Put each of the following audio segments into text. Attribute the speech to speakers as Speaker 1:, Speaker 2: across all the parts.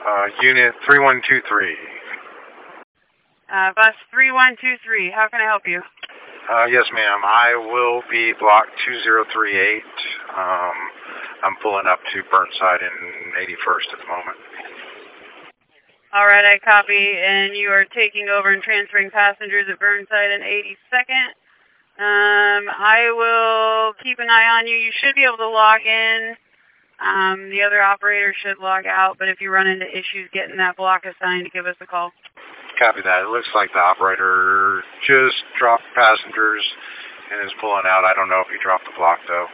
Speaker 1: Unit 3123.
Speaker 2: Bus 3123, how can I help you?
Speaker 1: Yes, ma'am. I will be block 2038. I'm pulling up to Burnside in 81st at the moment.
Speaker 2: All right, I copy, and you are taking over and transferring passengers at Burnside in 82nd. I will keep an eye on you. You should be able to log in. The other operator should log out, but if you run into issues getting that block assigned, give us a call.
Speaker 1: Copy that. It looks like the operator just dropped passengers and is pulling out. I don't know if he dropped the block, though.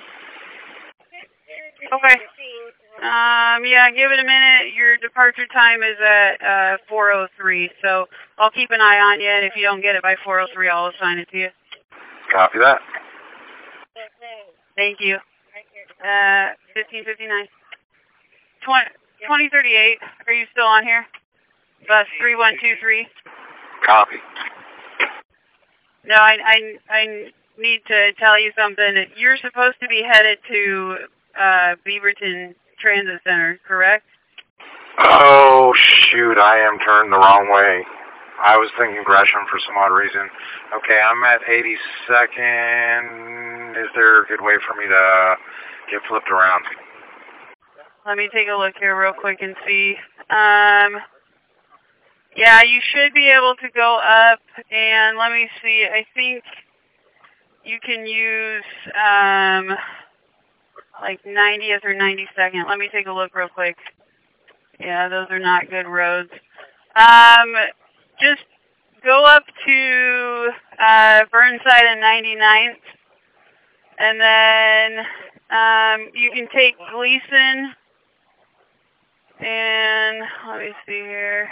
Speaker 2: Okay. Yeah, give it a minute. Your departure time is at 4:03, so I'll keep an eye on you, and if you don't get it by 4:03, I'll assign it to you.
Speaker 1: Copy that.
Speaker 2: Thank you. 1559. 2038, are you still on here? Bus 3123.
Speaker 1: Copy.
Speaker 2: No, I need to tell you something. You're supposed to be headed to Beaverton Transit Center, correct?
Speaker 1: Oh, shoot. I am turned the wrong way. I was thinking Gresham for some odd reason. Okay, I'm at 82nd. Is there a good way for me to get flipped around?
Speaker 2: Let me take a look here real quick and see. Yeah, you should be able to go up, and let me see. I think you can use like 90th or 92nd. Let me take a look real quick. Yeah, those are not good roads. Just go up to Burnside and 99th, and then you can take Gleason, and let me see here.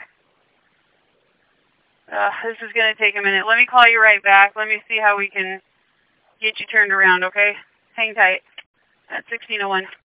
Speaker 2: This is going to take a minute. Let me call you right back. Let me see how we can get you turned around, okay? Hang tight. At 1601.